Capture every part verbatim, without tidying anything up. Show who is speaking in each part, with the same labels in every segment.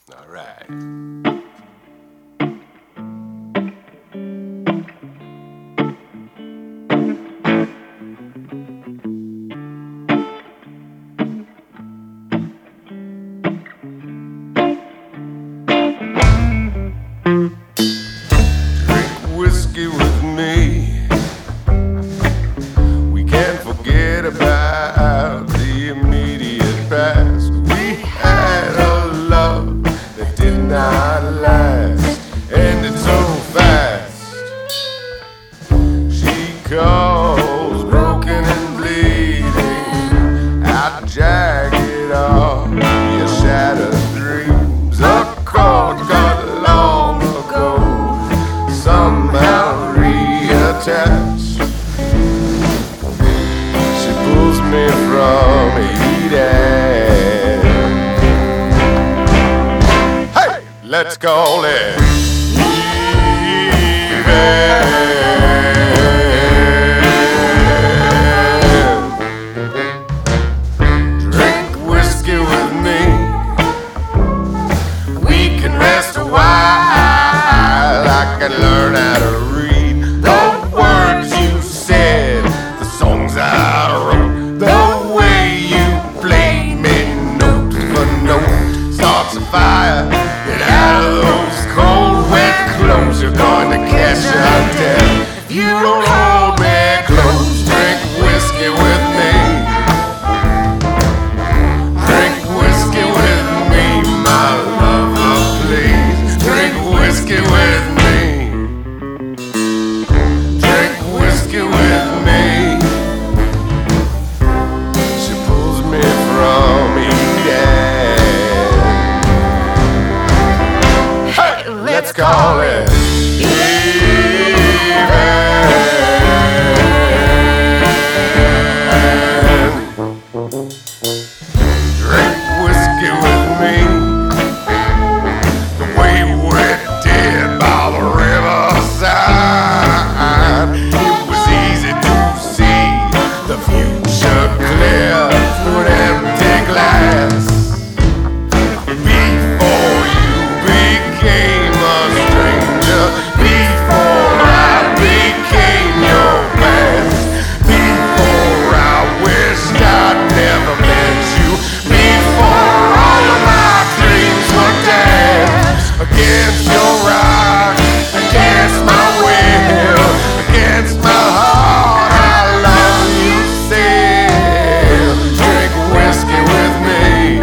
Speaker 1: All right. Drink whiskey with me. We can't forget about the immediate past. We had a love that did not last, ended so fast. She calls broken and bleeding, out jagged off your shattered dreams. A chord got long ago, somehow reattached. She pulls me from Eden. Hey, let's call it Eden. Drink whiskey with me. We can rest a while. I can learn how to read the words you said, the songs I wrote, the way you played me note for note. Starts a fire, get out of those cold, wet clothes. You're going to catch your death if you don't hold me close. Drink whiskey with me. Drink whiskey with me, my lover, please. Drink whiskey with me. Drink whiskey with me. She pulls me from Eden. Hey, let's call it Eden. Drink whiskey with me, the way we did by the riverside. It was easy to see the future clear through an empty glass. Before you became a stranger, before I became your past, before I wished I'd never met you, before all of my dreams were dashed against your rock, against my will, against my heart. I love you still. Drink whiskey with me.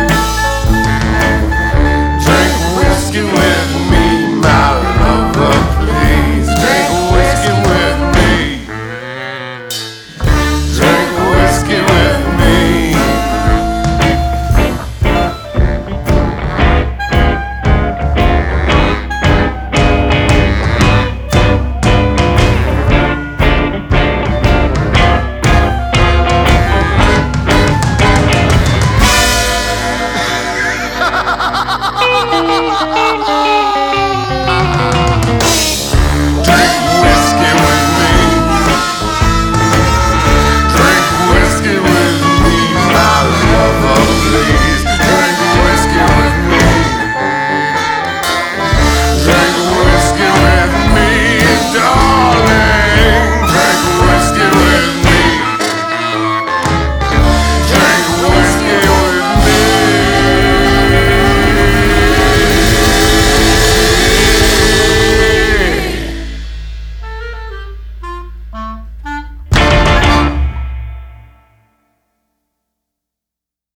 Speaker 1: Drink whiskey with me, my lover, please. Drink whiskey with me. Drink whiskey with me. Ha ha ha ha ha ha!